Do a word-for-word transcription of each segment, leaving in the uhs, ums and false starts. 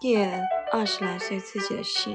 写二十来岁自己的信。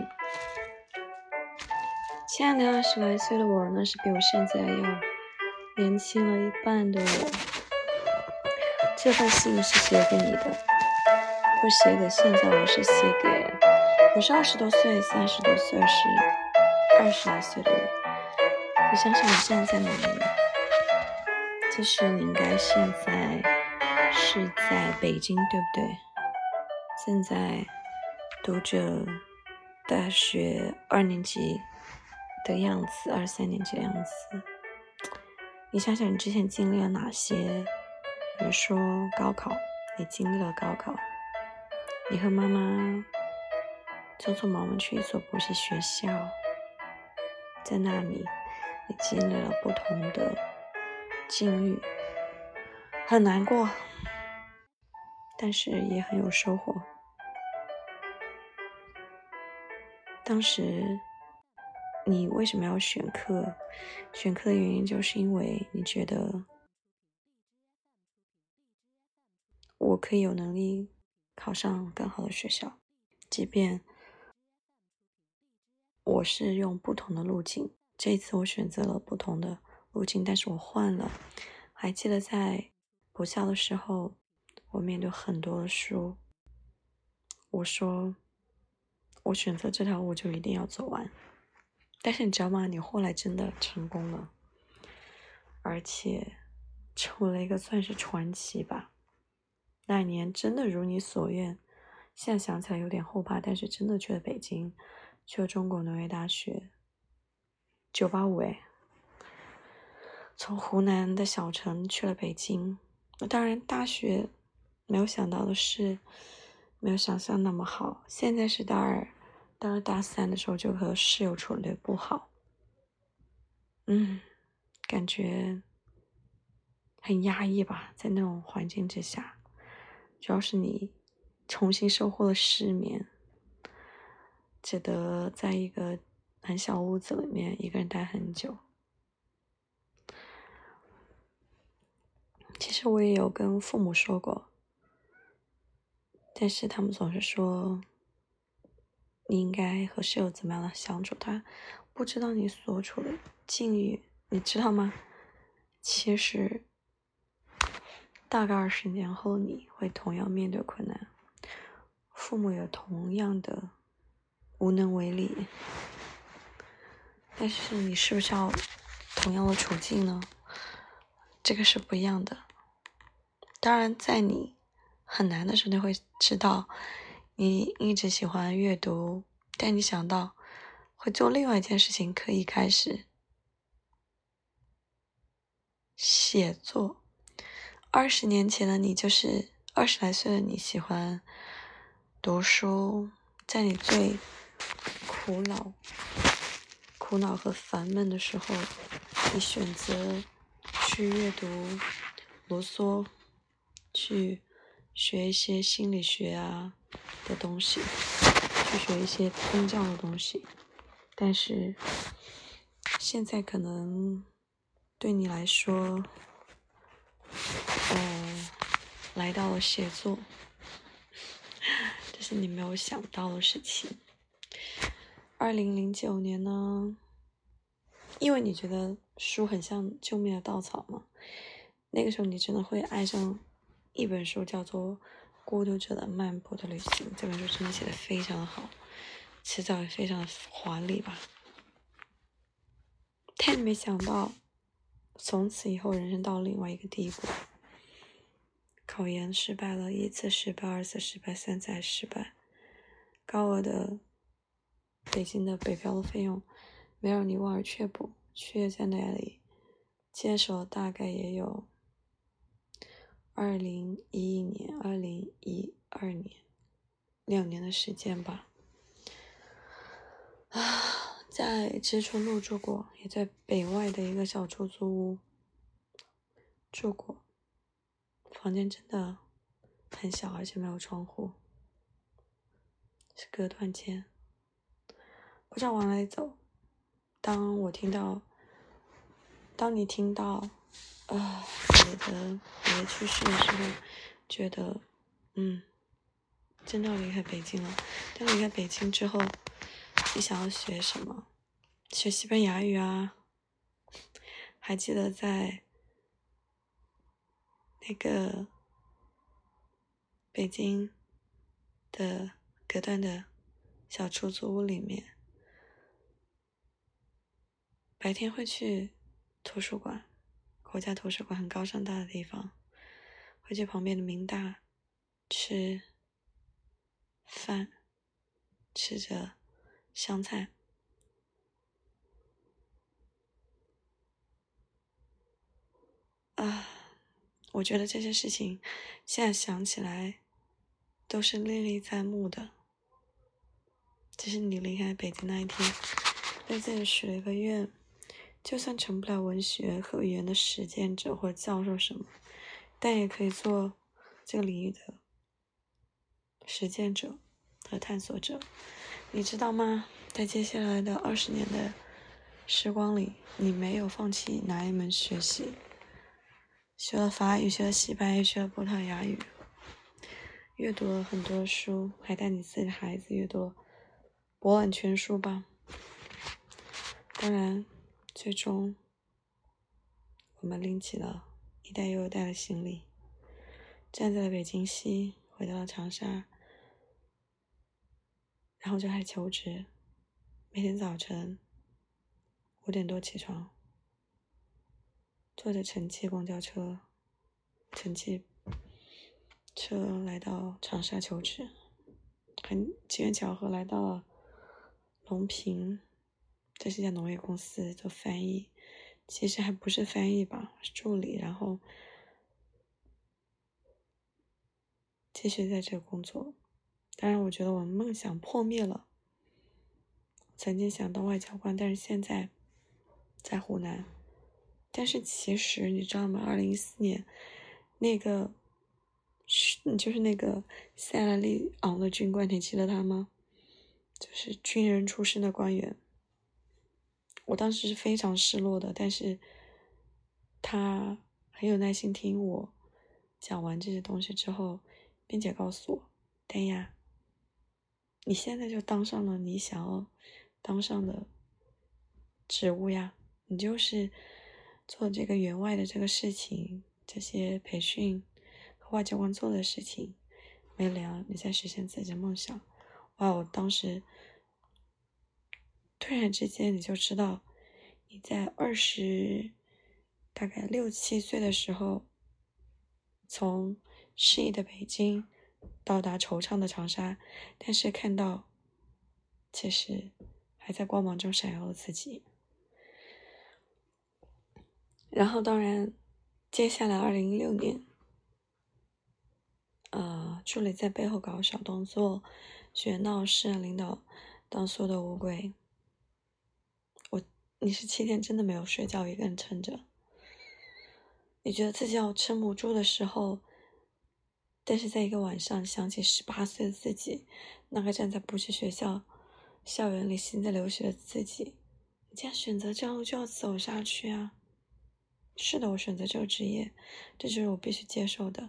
亲爱的二十来岁的我，那是比我现在要年轻了一半的我。这份信是写给你的，不写给现在我，是写给我是二十多岁、三十多岁、是二十来岁的我。你想想你现在在哪里？其实你应该现在是在北京，对不对？现在读着大学二年级的样子，二三年级的样子。你想想你之前经历了哪些？比如说高考，你经历了高考，你和妈妈匆匆忙忙去一所补习学校，在那里你经历了不同的境遇，很难过，但是也很有收获。当时你为什么要选课？选课的原因就是因为你觉得我可以有能力考上更好的学校，即便我是用不同的路径。这一次我选择了不同的路径，但是我换了。还记得在补校的时候，我面对很多的书，我说我选择这条路就一定要走完。但是你知道吗？你后来真的成功了，而且成为了一个算是传奇吧。那一年真的如你所愿，现在想起来有点后怕，但是真的去了北京，去了中国农业大学九八五哎，从湖南的小城去了北京。当然大学没有想到的是没有想象那么好，现在是大二大二大三的时候就和室友处得不好，嗯，感觉很压抑吧，在那种环境之下，主要是你重新收获了失眠，只得在一个很小屋子里面一个人待很久。其实我也有跟父母说过，但是他们总是说你应该和室友怎么样的相处，他不知道你所处的境遇，你知道吗？其实大概二十年后你会同样面对困难，父母有同样的无能为力，但是你是不是要同样的处境呢？这个是不一样的。当然在你很难的时候你会知道你一直喜欢阅读，但你想到会做另外一件事情，可以开始写作。二十年前的你，就是二十来岁的你，喜欢读书，在你最苦恼、苦恼和烦闷的时候，你选择去阅读卢梭，去学一些心理学啊的东西，去学一些宗教的东西。但是现在可能对你来说，呃，来到了写作，这是你没有想到的事情。二零零九年呢，因为你觉得书很像救命的稻草嘛，那个时候你真的会爱上一本书，叫做《孤独者的漫步的旅行》。这本书真的写得非常的好，词藻也非常的华丽吧。但没想到，从此以后人生到另外一个地步。考研失败了，一次失败，二次失败，三次还失败。高额的北京的北漂的费用没让你望而却步，却在那里坚守了大概也有二零一一年、二零一二年两年的时间吧。啊，在知春路住过，也在北外的一个小出租屋住过，房间真的很小，而且没有窗户，是隔断间，不知道往哪里走。当我听到，当你听到，呃，你的你的去世的时候，觉得，嗯， 真的要离开北京了。但离开北京之后，你想要学什么？学西班牙语啊？还记得在那个北京的隔断的小出租屋里面，白天会去图书馆，国家图书馆很高尚大的地方，会去旁边的明大吃饭，吃着香菜。啊，我觉得这些事情现在想起来都是历历在目的。只是你离开北京那一天，对自己许了一个愿，就算成不了文学和语言的实践者或者教授什么，但也可以做这个领域的实践者和探索者。你知道吗？在接下来的二十年的时光里，你没有放弃哪一门学习，学了法语，学了西班牙语，学了葡萄牙语，阅读了很多书，还带你自己的孩子阅读了博览全书吧。当然，最终我们拎起了一袋又一袋的行李，站在了北京西，回到了长沙，然后就开始求职。每天早晨五点多起床，坐着城际公交车、城际车来到长沙求职，很机缘巧合来到了隆平，这是一家农业公司做翻译，其实还不是翻译吧，是助理，然后继续在这工作。当然我觉得我的梦想破灭了，曾经想当外交官，但是现在在湖南。但是其实你知道吗？二零一四年那个就是那个塞拉利昂的军官，你记得他吗？就是军人出身的官员。我当时是非常失落的，但是他很有耐心听我讲完这些东西之后，并且告诉我，丹亚，你现在就当上了你想要当上的职务呀，你就是做这个员外的这个事情，这些培训和外交官做的事情，没了，你在实现自己的梦想。哇，我当时突然之间你就知道，你在二十大概六七岁的时候，从诗意的北京到达惆怅的长沙，但是看到其实还在光芒中闪耀的自己。然后当然接下来二零一六年呃，助理在背后搞小动作，学闹事，领导当所有的乌龟。我你是七天真的没有睡觉，一个人撑着，你觉得自己要撑不住的时候，但是在一个晚上想起十八岁的自己，那个站在不是学校校园里现在留学的自己，你既然选择这条路就要走下去啊。是的，我选择这个职业，这就是我必须接受的。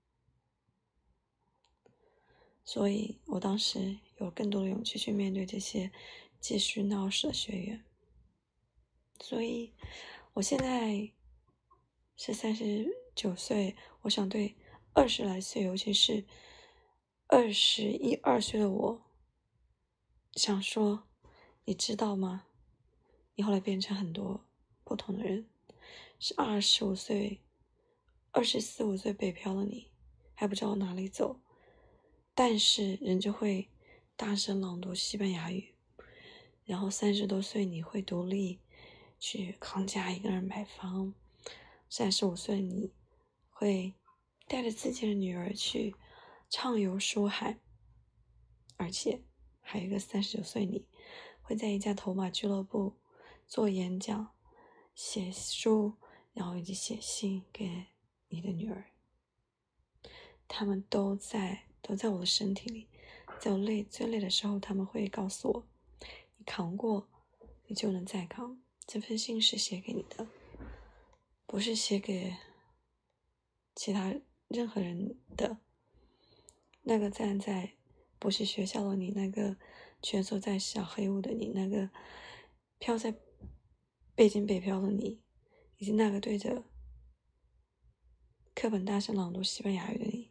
所以我当时有更多的勇气去面对这些继续闹事的学员。所以我现在是三十九岁，我想对二十来岁，尤其是二十一二岁的我想说，你知道吗？你后来变成很多不同的人，是二十五岁、二十四五岁北漂的你，还不知道哪里走，但是人就会大声朗读西班牙语，然后三十多岁你会独立去康家一个人买房，三十五岁你会带着自己的女儿去畅游书海，而且还有一个三十九岁你会在一家头马俱乐部做演讲、写书，然后以及写信给你的女儿。他们都在都在我的身体里，在我累最累的时候，他们会告诉我，你扛过你就能再扛。这封信是写给你的，不是写给其他任何人的。那个站在不是学校的你，那个蜷缩在小黑屋的你，那个飘在北京北漂的你，以及那个对着课本大声朗读西班牙语的你，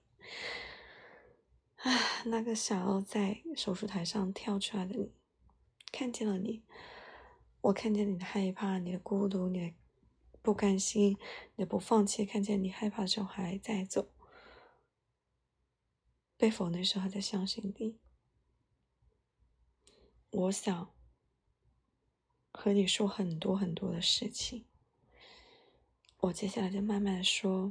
啊，那个想要在手术台上跳出来的你，看见了你，我看见你的害怕，你的孤独，你的不甘心，你的不放弃，看见你害怕的时候还在走，被否定的时候还在相信你。我想和你说很多很多的事情，我接下来就慢慢的说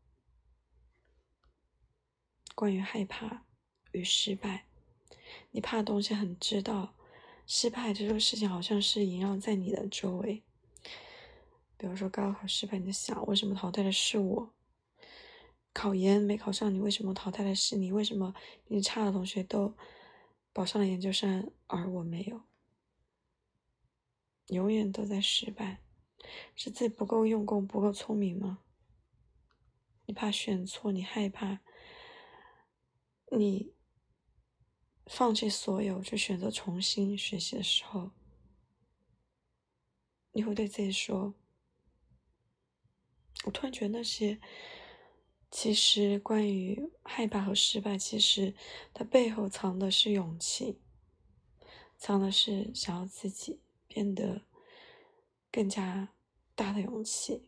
关于害怕与失败。你怕的东西很知道，失败这个事情好像是萦绕在你的周围。比如说高考失败，你在想为什么淘汰的是我？考研没考上，你为什么淘汰的是你？为什么比你差的同学都保上了研究生，而我没有？永远都在失败，是自己不够用功，不够聪明吗？你怕选错，你害怕，你放弃所有去选择重新学习的时候，你会对自己说，我突然觉得那些其实关于害怕和失败，其实它背后藏的是勇气，藏的是想要自己变得更加大的勇气。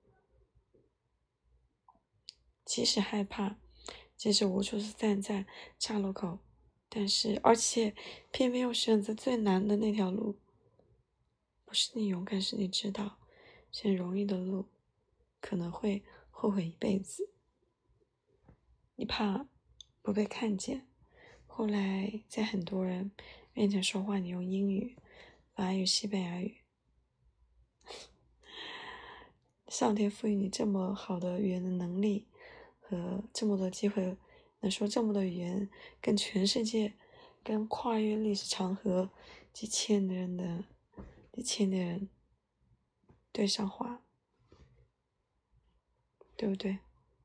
即使害怕，即使无助是站在岔路口，但是而且偏偏又选择最难的那条路，不是你勇敢，是你知道选容易的路可能会后悔一辈子。你怕不被看见，后来在很多人面前说话，你用英语、法语、西班牙语。上天赋予你这么好的语言的能力和这么多机会，能说这么多语言，跟全世界，跟跨越历史长河几千的人的几千的人对上话，对不对？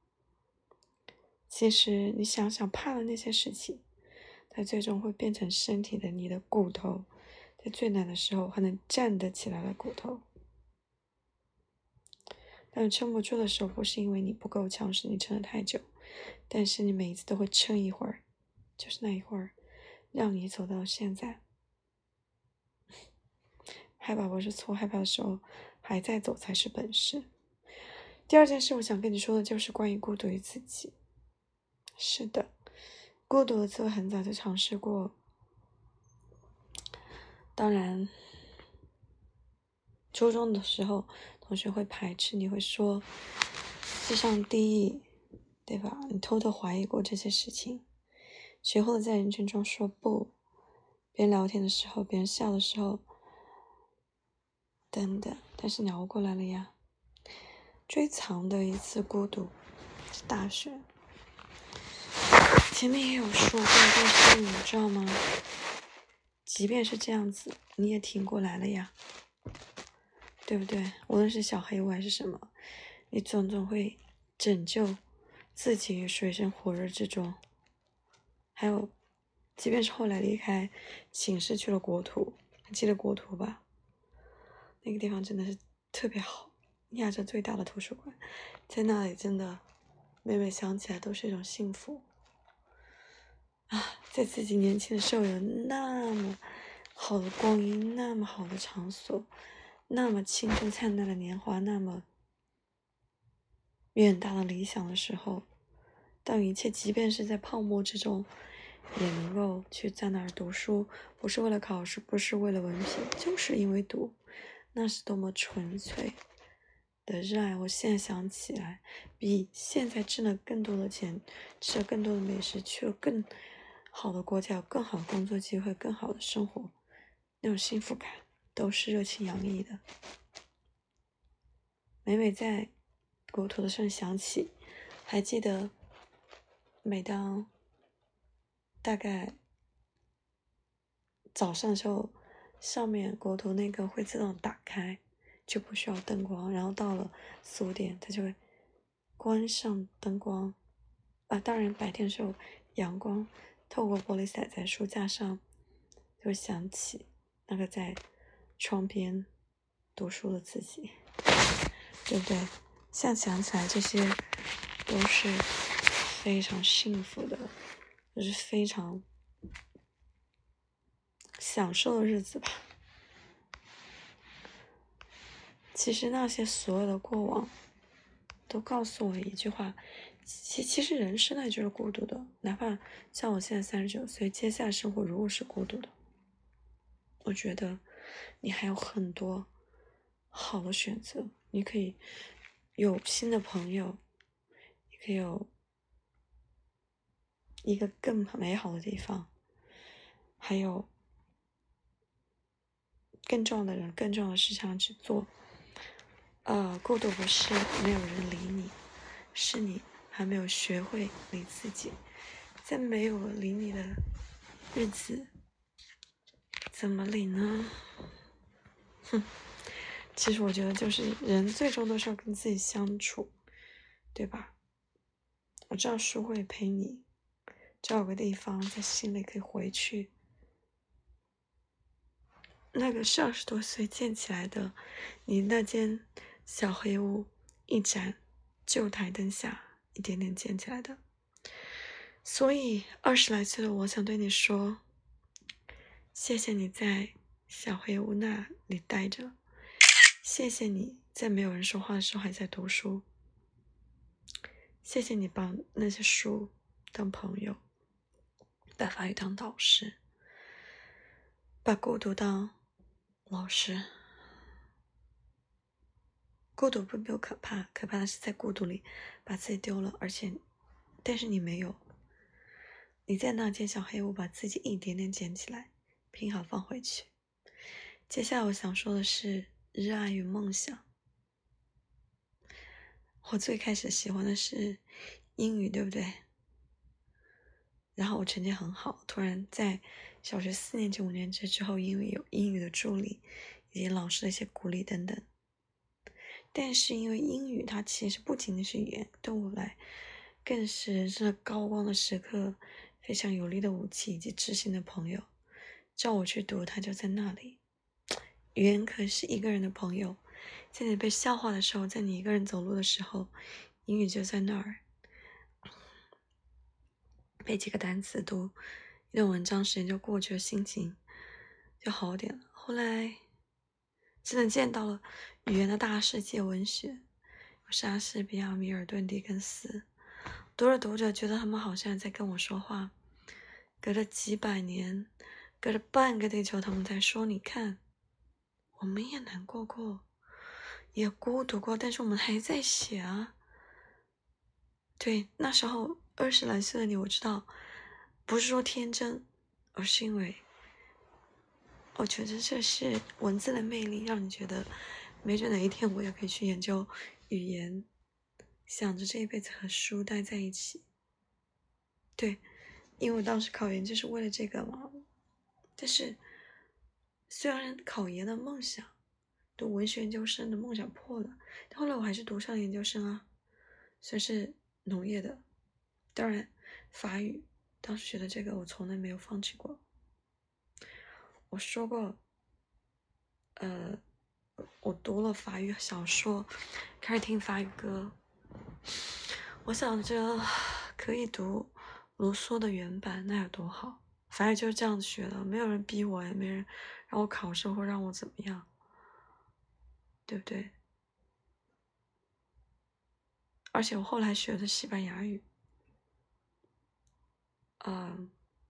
其实你想想，怕的那些事情，它最终会变成身体的你的骨头，在最难的时候还能站得起来的骨头。当你撑不住的时候，不是因为你不够强势，你撑得太久，但是你每一次都会撑一会儿，就是那一会儿，让你走到现在。害怕不是错，害怕的时候还在走才是本事。第二件事我想跟你说的就是关于孤独与自己。是的，孤独的滋味很早就尝试过，当然初中的时候同学会排斥你，会说智商低，对吧？你偷偷怀疑过这些事情，学会了在人群中说不，别人聊天的时候，别人笑的时候等等，但是你熬过来了呀。最长的一次孤独是大学，前面也有说过，但是你知道吗？即便是这样子，你也挺过来了呀，对不对？无论是小黑屋还是什么，你总总会拯救自己于水深火热之中。还有，即便是后来离开寝室去了国图，还记得国图吧？那个地方真的是特别好，亚洲最大的图书馆，在那里真的每每想起来都是一种幸福啊！在自己年轻的时候有那么好的光阴，那么好的场所，那么青春灿烂的年华，那么远大的理想的时候，当一切即便是在泡沫之中也能够去在那儿读书，不是为了考试，不是为了文凭，就是因为读，那是多么纯粹的热爱。我现在想起来，比现在挣了更多的钱，吃了更多的美食，去了更好的国家，有更好的工作机会，更好的生活，那种幸福感都是热情洋溢的。每每在国图的时候想起，还记得每当大概早上的时候，上面国图那个会自动打开，就不需要灯光，然后到了四五点它就会关上灯光啊。当然白天的时候阳光透过玻璃洒在书架上，就想起那个在窗边读书的自己，对不对？现在想起来，这些都是非常幸福的，就是非常享受的日子吧。其实那些所有的过往都告诉我一句话，其其实人生来就是孤独的，哪怕像我现在三十九岁，接下来生活如果是孤独的，我觉得你还有很多好的选择，你可以有新的朋友，你可以有一个更美好的地方，还有更重要的人，更重要的事情要去做。呃，孤独不是没有人理你，是你还没有学会理自己。在没有理你的日子，怎么理呢？哼，其实我觉得就是人最终都是要跟自己相处，对吧？我知道书会陪你找个地方在心里可以回去，那个是二十多岁建起来的你那间小黑屋，一盏旧台灯下一点点建起来的。所以二十来岁的我想对你说，谢谢你在小黑屋那里待着，谢谢你在没有人说话的时候还在读书，谢谢你把那些书当朋友，把法语当导师，把孤独当老师。孤独并没有可怕，可怕的是在孤独里把自己丢了，而且但是你没有，你在那间小黑屋把自己一点点捡起来，拼好放回去。接下来我想说的是热爱与梦想。我最开始喜欢的是英语，对不对？然后我成绩很好，突然在小学四年级五年级之后，因为有英语的助理以及老师的一些鼓励等等，但是因为英语它其实不仅仅是语言，对我来更是人生的高光的时刻，非常有力的武器以及知心的朋友，叫我去读它就在那里。语言可是一个人的朋友，在你被笑话的时候，在你一个人走路的时候，英语就在那儿。背几个单词，读一段文章，时间就过去了，心情就好点了。后来真的见到了语言的大世界，文学，有莎士比亚、米尔顿、狄更斯，读着读着，觉得他们好像在跟我说话。隔着几百年，隔着半个地球，他们在说：“你看，我们也难过过，也孤独过，但是我们还在写啊。”对，那时候二十来岁的你，我知道，不是说天真，而是因为我觉得这是文字的魅力，让你觉得没准哪一天我也可以去研究语言，想着这一辈子和书待在一起。对，因为我当时考研就是为了这个嘛。但是虽然考研的梦想，读文学研究生的梦想破了，但后来我还是读上了研究生啊，虽然是农业的。当然法语当时学的这个我从来没有放弃过。我说过呃我读了法语小说，开始听法语歌，我想着可以读卢梭的原版，那有多好。法语就是这样子学的，没有人逼我，也没人让我考试或让我怎么样，对不对？而且我后来学的西班牙语，嗯，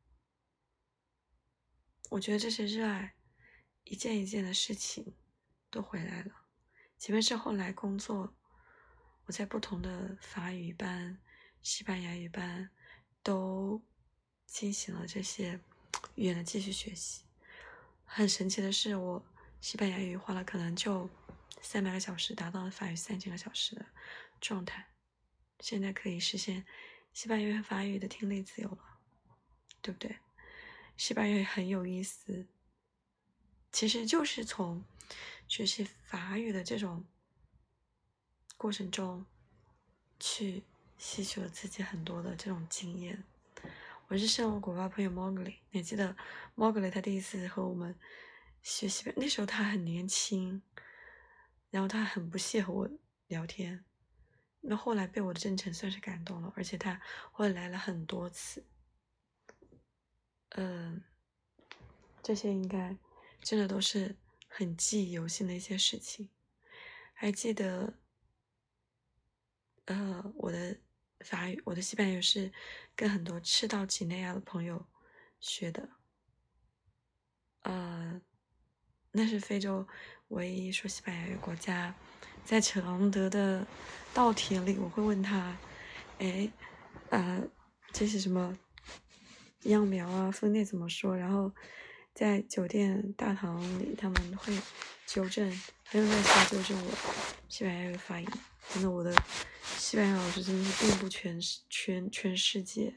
我觉得这些热爱一件一件的事情都回来了。前面是后来工作，我在不同的法语班、西班牙语班都进行了这些语言的继续学习。很神奇的是，我西班牙语花了可能就三百个小时，达到了法语三千个小时的状态。现在可以实现西班牙语和法语的听力自由了，对不对？西班牙语很有意思，其实就是从学习法语的这种过程中去吸取了自己很多的这种经验。 我是认我国外朋友 Mowgli， 你记得 Mowgli 他第一次和我们学西班牙，那时候他很年轻，然后他很不屑和我聊天。那后来被我的真诚算是感动了，而且他后来来了很多次。嗯，这些应该真的都是很记忆犹新的一些事情。还记得，呃，我的法语，我的西班牙语是跟很多赤道几内亚的朋友学的。呃，那是非洲唯一说西班牙语国家。在常德的稻田里，我会问他：“哎，呃，这是什么秧苗啊？分类怎么说？”然后在酒店大堂里，他们会纠正，很有耐心纠正我西班牙语发音。真的，我的西班牙老师真的是遍布全全全世界，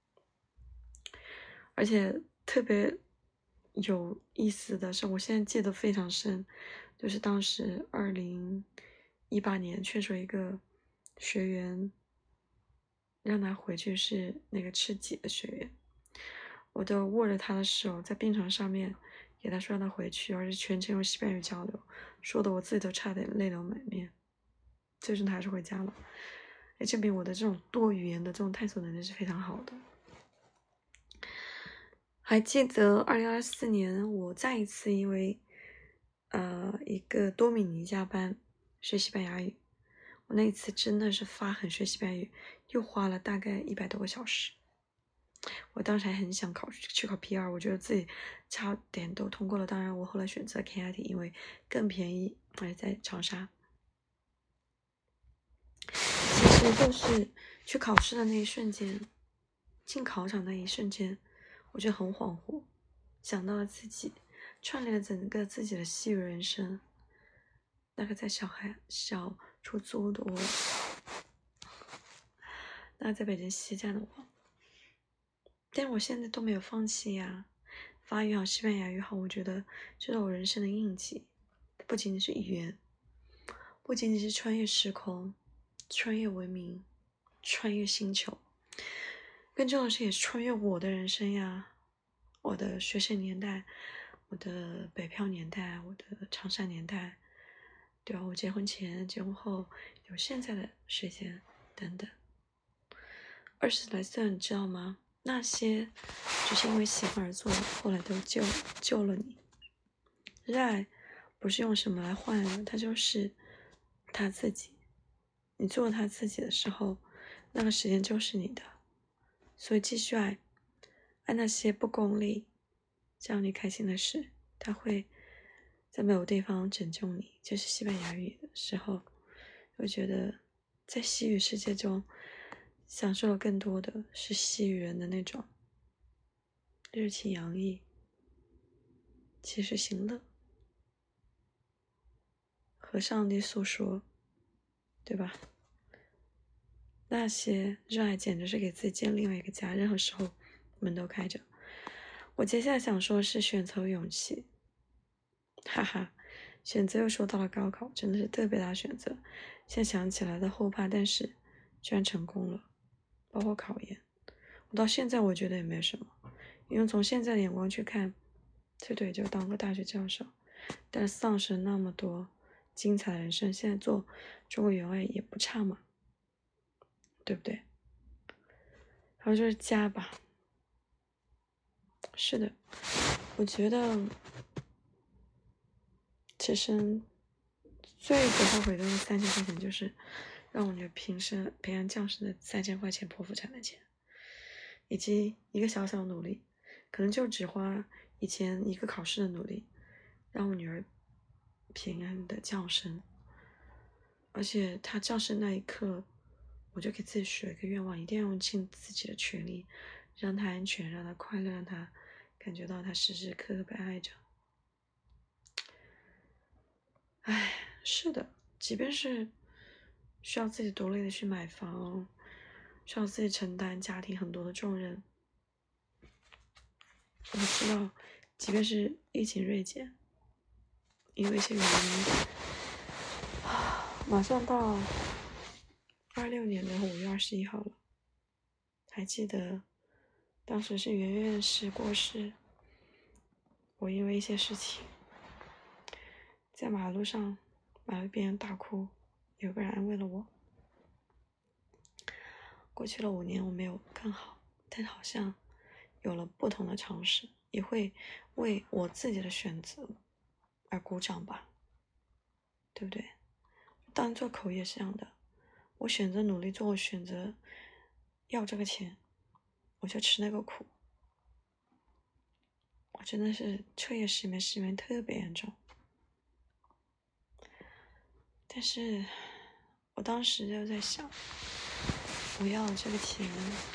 而且特别有意思的是，我现在记得非常深，就是当时二零一八年劝说一个学员让他回去，是那个吃鸡的学员，我都握着他的手在病床上面给他说让他回去，而且全程用西班牙语交流，说的我自己都差点泪流满面。最终他还是回家了，也证明我的这种多语言的这种探索能力是非常好的。还记得二零二四年，我再一次因为呃一个多米尼加班学西班牙语，我那一次真的是发狠学西班牙语，又花了大概一百多个小时。我当时还很想考去考 P 二，我觉得自己差点都通过了。当然，我后来选择 K I T， 因为更便宜，而且在长沙。其实就是去考试的那一瞬间，进考场那一瞬间，我就很恍惚，想到了自己，串联了整个自己的西语人生。那个在小孩小出租的我，那个在北京西站的我，但我现在都没有放弃呀。法语好，西班牙语好，我觉得这是我人生的印记，不仅仅是语言，不仅仅是穿越时空、穿越文明、穿越星球，更重要的是也是穿越我的人生呀。我的学生年代，我的北漂年代，我的长沙年代，对吧？我结婚前、结婚后，有现在的时间等等。二十来岁，你知道吗？那些只是因为喜欢而做的，后来都救救了你。热爱不是用什么来换的，它就是他自己。你做他自己的时候，那个时间就是你的。所以继续爱，爱那些不功利、让你开心的事，它会在没有地方拯救你。就是西班牙语的时候，我觉得在西语世界中，享受了更多的是西语人的那种热情洋溢、及时行乐，和上帝诉说，对吧？那些热爱简直是给自己建另外一个家，任何时候门都开着。我接下来想说的是选择勇气，哈哈，选择又说到了高考，真的是特别大选择。现在想起来的后怕，但是居然成功了，包括考研，我到现在我觉得也没有什么，因为从现在的眼光去看，最多也就当个大学教授，但丧失那么多精彩的人生，现在做中国员外也不差嘛，对不对？然后就是家吧，是的，我觉得此生最不后悔的那三千块钱，就是让我女儿平生培养教师的三千块钱剖腹产的钱，以及一个小小的努力，可能就只花以前一个考试的努力，让我女儿平安的降生。而且她降生那一刻，我就给自己许了一个愿望，一定要用尽自己的全力，让她安全，让她快乐，让她感觉到她时时刻刻被爱着。唉，是的，即便是需要自己独立的去买房，需要自己承担家庭很多的重任，我知道，即便是疫情锐减，因为一些原因，马上到二六年的五月二十一号了，还记得当时是圆圆是过世，我因为一些事情在马路上马路边大哭，有个人安慰了我。过去了五年，我没有更好，但好像有了不同的尝试，也会为我自己的选择而鼓掌吧，对不对？当做口业是这样的，我选择努力做，我选择要这个钱，我就吃那个苦。我真的是彻夜失眠，失眠特别严重。但是我当时就在想，我要这个钱，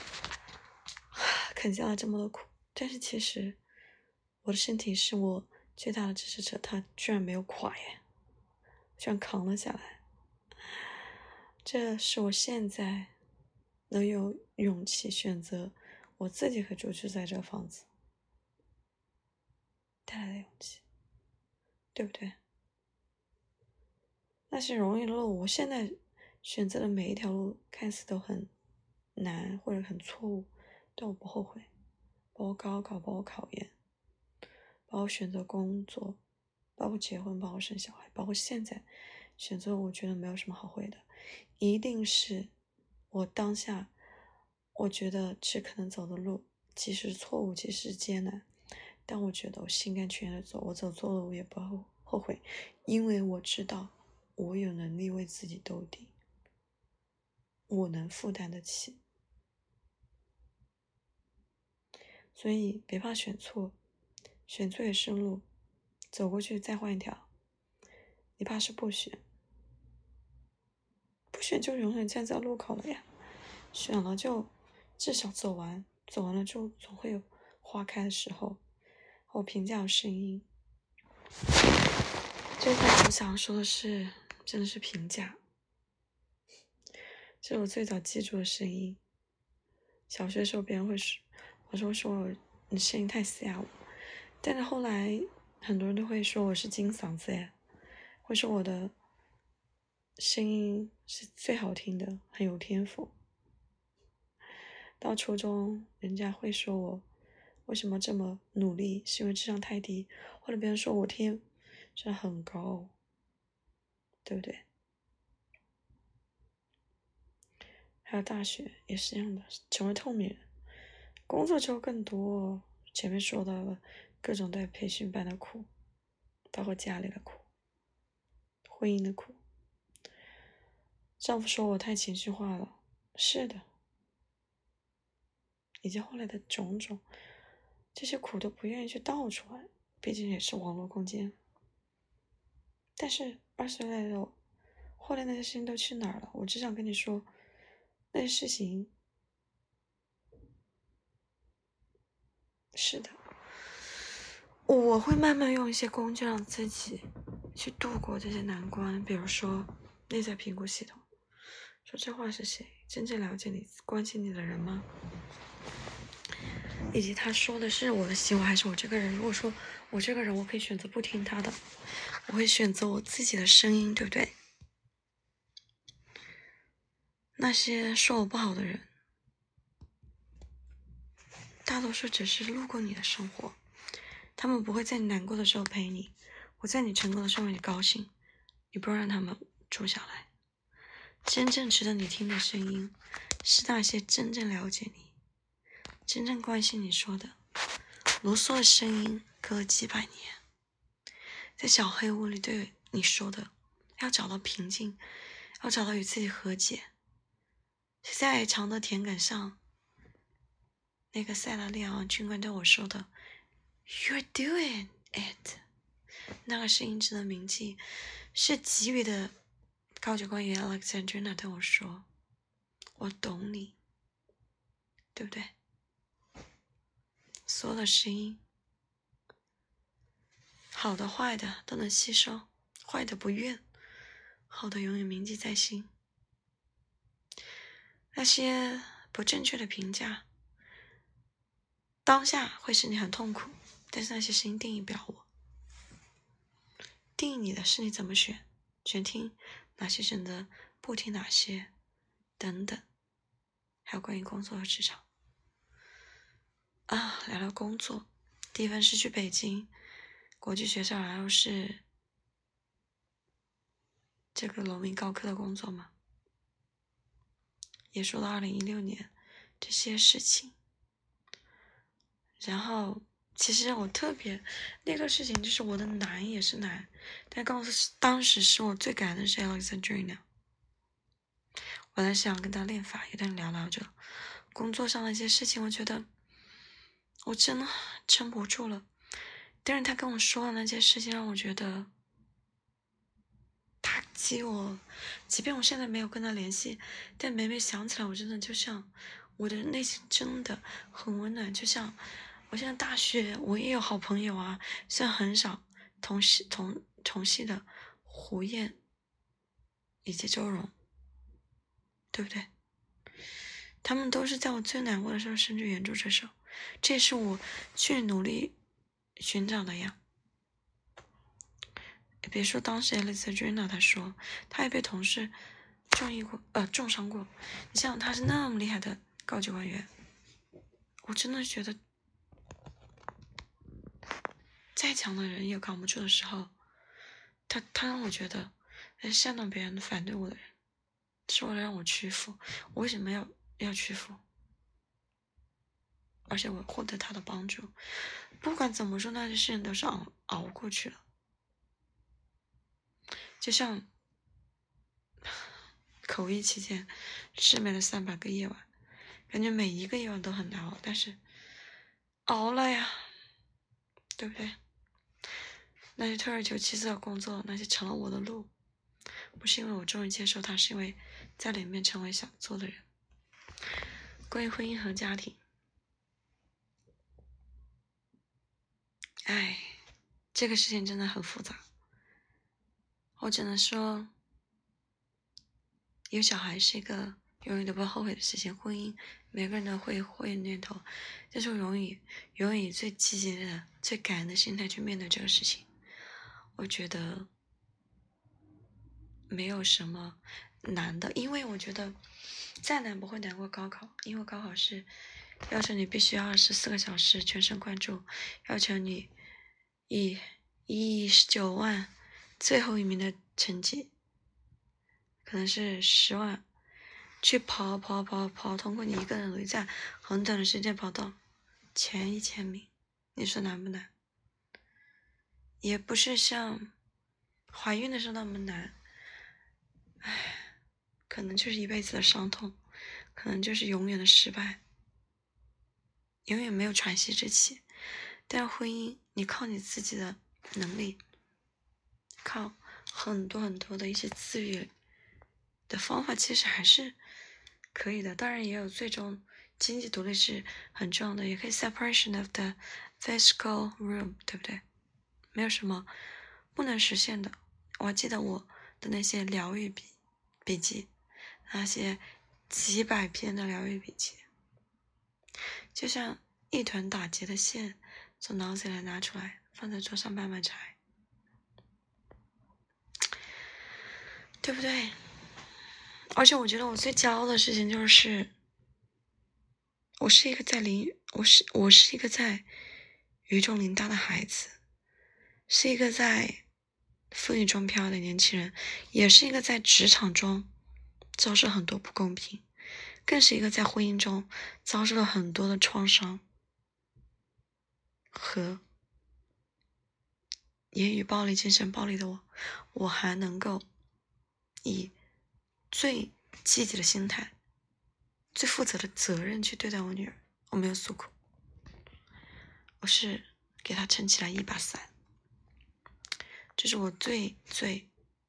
啃下了这么多苦，但是其实我的身体是我最大的支持者，它居然没有垮耶，居然扛了下来。这是我现在能有勇气选择我自己可以住在这个房子带来的勇气，对不对？那些容易的路，我现在选择的每一条路看似都很难或者很错误，但我不后悔。包括高考，包括考研，包括选择工作，包括结婚，包括生小孩，包括现在选择，我觉得没有什么好悔的，一定是我当下我觉得是可能走的路，即使错误，即使艰难，但我觉得我心甘情愿的走，我走错了我也不后后悔，因为我知道我有能力为自己兜底，我能负担得起。所以别怕选错，选错也是路，走过去再换一条。你怕是不选，不选就永远站在路口了呀，选了就至少走完，走完了之后总会有花开的时候。我评价有声音，这块我想说的是，真的是评价，这是我最早记住的声音。小学的时候别人会说，老师会说我你声音太嘶哑了，但是后来很多人都会说我是金嗓子耶，会说我的声音是最好听的，很有天赋。到初中人家会说我为什么这么努力，是因为智商太低，或者别人说我天真的很高，对不对？还有大学也是一样的，成为透明人，工作之后更多，前面说到了各种在培训班的苦，包括家里的苦，婚姻的苦。丈夫说我太情绪化了，是的，以及后来的种种，这些苦都不愿意去道出来，毕竟也是网络空间。但是二十岁来的我，后来那些事情都去哪儿了？我只想跟你说，那些事情，是的，我会慢慢用一些工具让自己去度过这些难关，比如说内在评估系统。说这话是谁？真正了解你、关心你的人吗？以及他说的是我的行为还是我这个人？如果说我这个人，我可以选择不听他的，我会选择我自己的声音，对不对？那些说我不好的人，大多数只是路过你的生活，他们不会在你难过的时候陪你，我在你成功的时候让你高兴，你不让他们住下来。真正值得你听的声音，是那些真正了解你、真正关心你说的。卢梭的声音隔了几百年，在小黑屋里对你说的，要找到平静，要找到与自己和解。是在常德田埂上，那个塞拉利昂军官对我说的 "You're doing it"， 那个声音值得铭记。是给予的高级官员 Alexandrina 对我说，我懂你，对不对？所有的声音，好的坏的都能吸收，坏的不怨，好的永远铭记在心。那些不正确的评价，当下会使你很痛苦，但是那些声音定义不了我。定义你的是你怎么选，选听哪些选择，不听哪些，等等。还有关于工作和职场， 啊，聊聊工作。第一份是去北京国际学校，然后是这个农民高科的工作嘛。也说到二零一六年这些事情。然后其实我特别那个事情，就是我的难也是难，但告诉当时是我最感恩的是 Alexandrina。我在想跟他练法，有点聊聊着工作上的一些事情，我觉得我真的撑不住了。但是他跟我说的那些事情让我觉得打击我，即便我现在没有跟他联系，但每每想起来，我真的就像我的内心真的很温暖。就像我现在大学，我也有好朋友啊，虽然很少，同系同同系的胡燕以及周荣，对不对？他们都是在我最难过的时候伸出援助之手，这也是我去努力寻找的呀。别说当时 Alexandrina 她说她也被同事重意过呃重伤过，你想她是那么厉害的高级官员，我真的觉得再强的人也扛不住的时候，他他让我觉得煽动别人反对我的人是为了让我屈服，我为什么要要屈服？而且我获得他的帮助，不管怎么说，那些事情都是熬熬过去了。就像口译期间失眠了三百个夜晚，感觉每一个夜晚都很难熬，但是熬了呀，对不对？那些退而求其次的工作，那些成了我的路，不是因为我终于接受它，是因为在里面成为想做的人。关于婚姻和家庭，哎，这个事情真的很复杂。我只能说，有小孩是一个永远都不后悔的事情。婚姻，每个人都会会念头，但是我永远永远以最积极的、最感恩的心态去面对这个事情。我觉得没有什么难的，因为我觉得再难不会难过高考，因为高考是要求你必须要二十四个小时全神贯注，要求你以以十九万最后一名的成绩，可能是十万，去跑跑跑跑，通过你一个人努力，在很短的时间跑到前一千名，你说难不难？也不是像怀孕的时候那么难，唉，可能就是一辈子的伤痛，可能就是永远的失败，永远没有喘息之期。但婚姻，你靠你自己的能力，靠很多很多的一些资源的方法，其实还是可以的。当然，也有最终经济独立是很重要的，也可以 separation of the physical room， 对不对？没有什么不能实现的。我还记得我的那些疗愈笔笔记，那些几百篇的疗愈笔记，就像一团打结的线，从脑子里拿出来，放在桌上慢慢拆，对不对？而且我觉得我最骄傲的事情就是，我是一个在林，我是我是一个在雨中林大的孩子，是一个在风雨中飘的年轻人，也是一个在职场中遭受很多不公平，更是一个在婚姻中遭受了很多的创伤和言语暴力、精神暴力的我，我还能够以最积极的心态、最负责的责任去对待我女儿。我没有诉苦，我是给她撑起来一把伞，这是我最最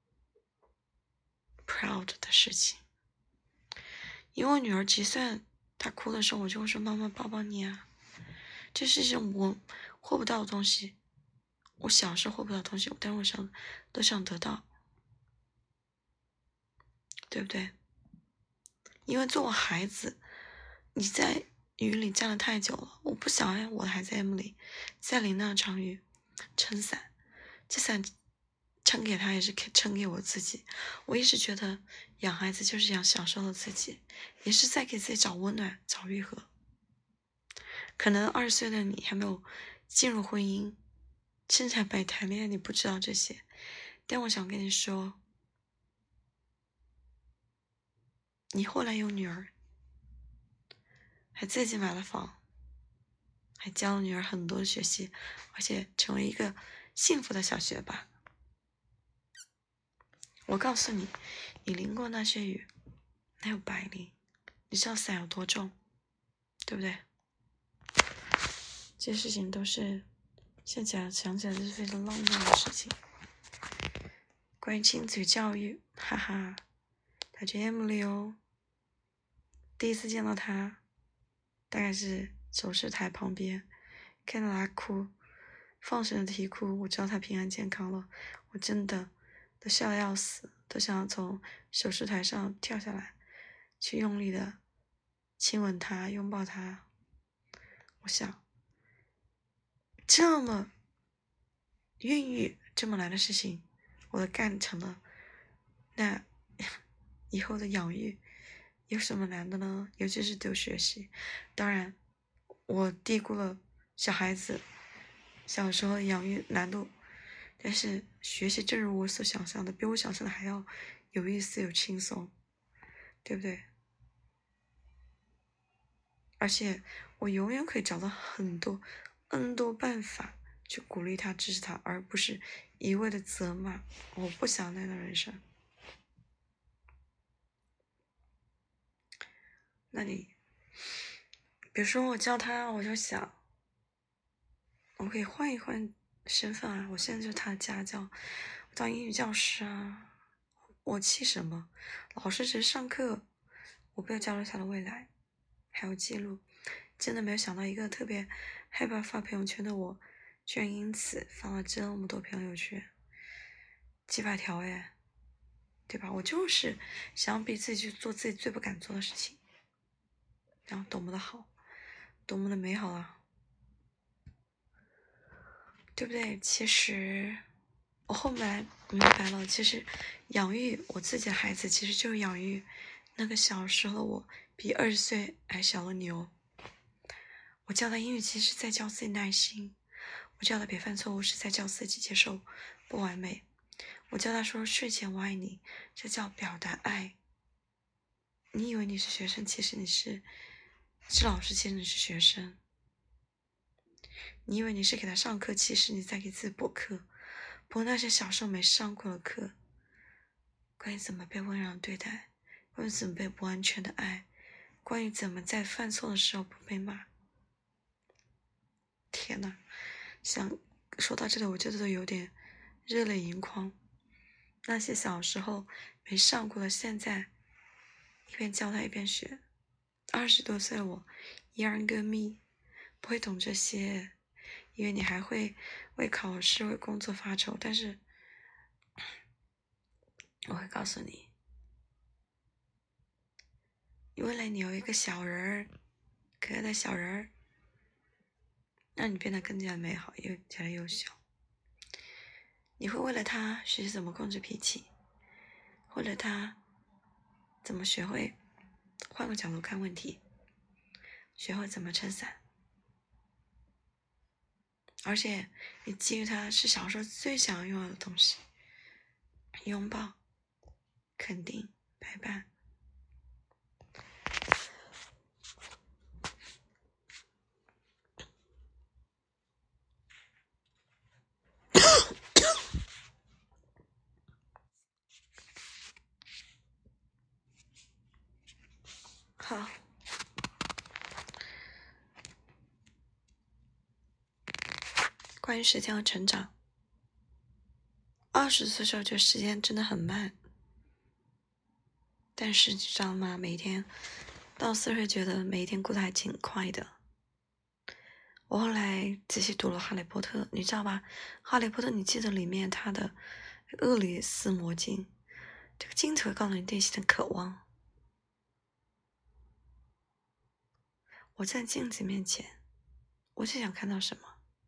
proud 的事情。因为我女儿就算她哭的时候，我就会说妈妈抱抱你啊。这是情我获不到的东西，我小时候获不到的东西，但我想都想得到，对不对？因为做我孩子，你在雨里站了太久了，我不想让我的孩子 Emily 在淋那场雨撑伞，这伞撑给他也是撑给我自己。我一直觉得养孩子就是养享受了自己，也是在给自己找温暖、找愈合。 可能二十岁的你还没有进入婚姻，甚至还没谈恋爱，你不知道这些。但我想跟你说，你后来有女儿，还自己买了房，还教了女儿很多的学习，而且成为一个幸福的小学霸。我告诉你，你淋过那些雨，哪有白淋？你知道伞有多重，对不对？这些事情都是现在想起来就是非常浪漫的事情。关于亲子教育，哈哈，他叫 Emily 哦。第一次见到他，大概是手术台旁边，看到他哭，放声的啼哭，我知道他平安健康了，我真的都笑得要死，都想要从手术台上跳下来，去用力的亲吻他，拥抱他。我想，这么孕育这么难的事情，我都干成了，那以后的养育有什么难的呢？尤其是对学习，当然我低估了小孩子小时候养育难度，但是学习正如我所想象的，比我想象的还要有意思、有轻松，对不对？而且我永远可以找到很多 N 多办法去鼓励他、支持他，而不是一味的责骂。我不想那样的人生。那你，比如说我教他，我就想，我可以换一换身份啊！我现在就是他的家教，我当英语教师啊！我气什么？老师只是上课，我不要交流他的未来，还有记录。真的没有想到，一个特别害怕发朋友圈的我，居然因此发了这么多朋友圈，几百条哎，对吧？我就是想逼自己去做自己最不敢做的事情，然后多么的好，多么的美好啊！对不对？其实我后来明白了，其实养育我自己的孩子，其实就是养育那个小时候的我，比二十岁还小的你哦。我教他英语，其实是在教自己耐心；我教他别犯错误，是在教自己接受不完美；我教他说睡前我爱你，这叫表达爱。你以为你是学生，其实你是是老师，其实你是学生。你以为你是给他上课，其实你在给自己补课，补那些小时候没上过的课。关于怎么被温柔对待，关于怎么被不安全的爱，关于怎么在犯错的时候不被骂。天哪，想说到这里，我觉得都有点热泪盈眶。那些小时候没上过的，现在一边教他一边学。二十多岁我依然歌蜜，不会懂这些，因为你还会为考试、为工作发愁。但是我会告诉你，未来你有一个小人儿，可爱的小人儿，让你变得更加美好，又加优秀。你会为了他学习怎么控制脾气，为了他怎么学会换个角度看问题，学会怎么撑伞。而且你给予他是小时候最想要拥有的东西，拥抱、肯定、陪伴。好，关于时间和成长，二十岁时候觉得时间真的很慢，但是你知道吗？每一天到四十岁觉得每一天过得还挺快的。我后来仔细读了《哈利波特》，你知道吧？《哈利波特》，你记得里面他的厄里斯魔镜，这个镜子会告诉你内心的渴望。我在镜子面前，我最想看到什么？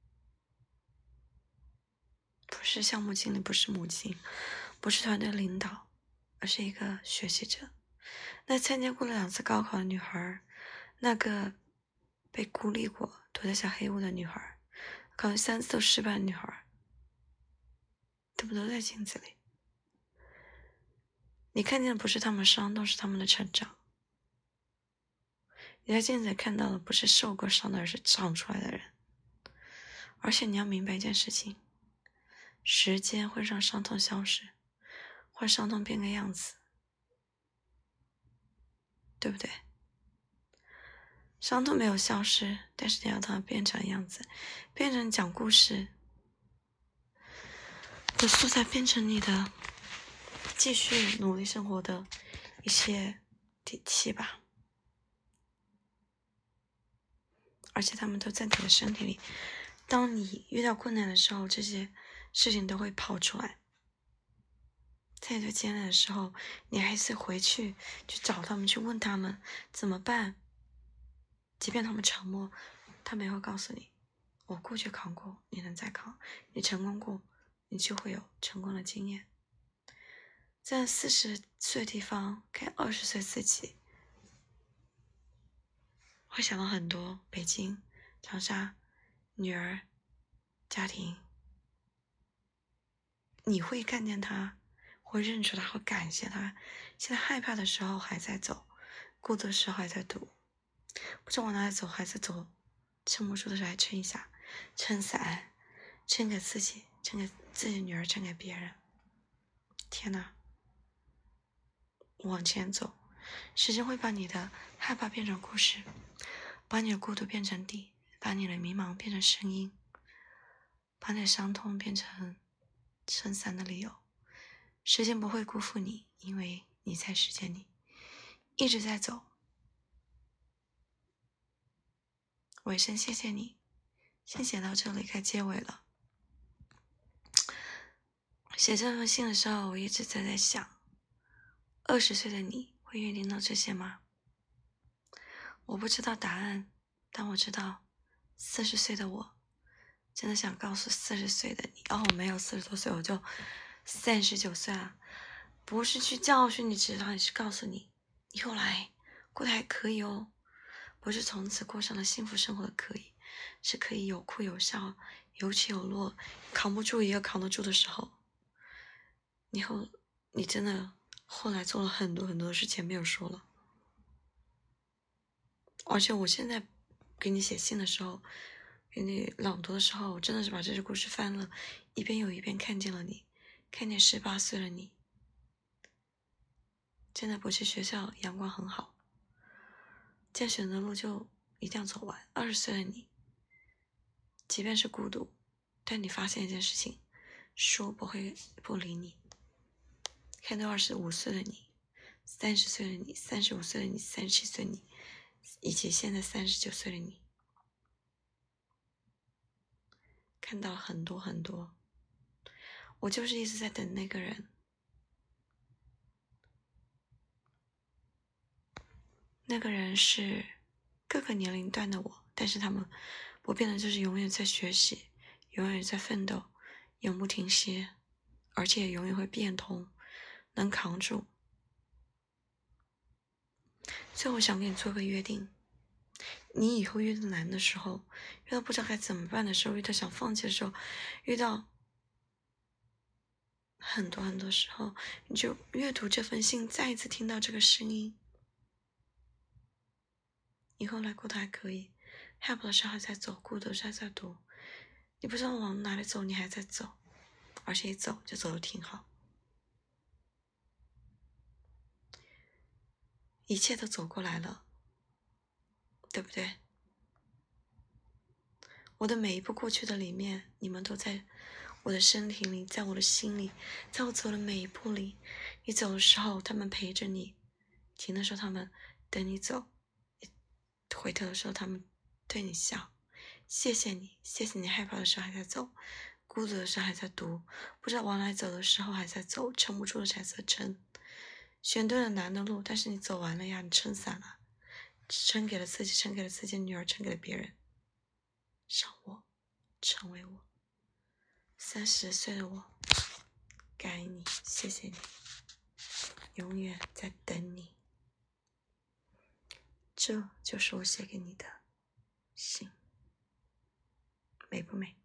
不是项目经理，不是母亲，不是团队领导，而是一个学习者。那参加过了两次高考的女孩，那个被孤立过、 躲在小黑屋的女孩，考虑三次都失败的女孩，他们都在镜子里。你看见的不是他们的伤痛，是他们的成长。你在镜子里看到的不是受过伤的，而是长出来的人。而且你要明白一件事情，时间会让伤痛消失，会让伤痛变个样子，对不对？伤痛没有消失，但是你要让它变成样子，变成讲故事的素材，变成你的继续努力生活的一些底气吧。而且他们都在你的身体里，当你遇到困难的时候，这些事情都会跑出来。在你最艰难的时候，你还是回去去找他们，去问他们怎么办。即便他们沉默，他们也会告诉你，我过去扛过，你能再扛，你成功过，你就会有成功的经验。在四十岁的地方看二十岁自己，会想到很多北京、长沙、女儿、家庭。你会看见他，会认出他，会感谢他。现在害怕的时候还在走，孤独的时候还在读，不知道往哪里走还在走，撑不住的时候还撑一下，撑伞，撑给自己，撑给自己的女儿，撑给别人。天哪，往前走，时间会把你的害怕变成故事，把你的孤独变成地，把你的迷茫变成声音，把你的伤痛变成撑伞的理由。时间不会辜负你，因为你在时间里一直在走。尾声，谢谢你，先写到这里，该结尾了。写这封信的时候，我一直在在想，二十岁的你会愿意听到这些吗？我不知道答案，但我知道四十岁的我真的想告诉四十岁的你，哦，我没有四十多岁，我就三十九岁啊，不是去教训你，指导你，是告诉你，以后来过得还可以哦，不是从此过上了幸福生活的可以，是可以有哭有笑，有起有落，扛不住也有扛得住的时候。以后你真的后来做了很多很多的事情没有说了。而且我现在给你写信的时候，给你朗读的时候，我真的是把这些故事翻了一遍又一遍，看见了你，看见十八岁的你。真的不去学校，阳光很好，既然选择路就一定要走完。二十岁的你，即便是孤独，但你发现一件事情，书不会不理你。看到二十五岁的你，三十岁的你，三十五岁的你，三十七岁的你，以及现在三十九岁的你，看到了很多很多。我就是一直在等那个人，那个人是各个年龄段的我，但是他们不变的就是永远在学习，永远在奋斗，永不停歇，而且永远会变通，能扛住。最后我想跟你做个约定，你以后遇到难的时候，遇到不知道该怎么办的时候，遇到想放弃的时候，遇到很多很多时候，你就阅读这封信，再一次听到这个声音，以后来过得还可以，害怕的时候还在走，孤独的时候还在读，你不知道往哪里走，你还在走，而且一走就走得挺好，一切都走过来了，对不对？我的每一步过去的里面，你们都在我的身体里，在我的心里，在我走的每一步里。你走的时候，他们陪着你；停的时候，他们等你走；回头的时候，他们对你笑。谢谢你，谢谢你。害怕的时候还在走，孤独的时候还在读，不知道往哪里走的时候还在走，撑不住的才在撑。选对了难的路，但是你走完了呀，你撑伞了，撑给了自己，撑给了自己的女儿，撑给了别人。让我成为我，三十岁的我，感恩你，谢谢你，永远在等你。这就是我写给你的信。 不美。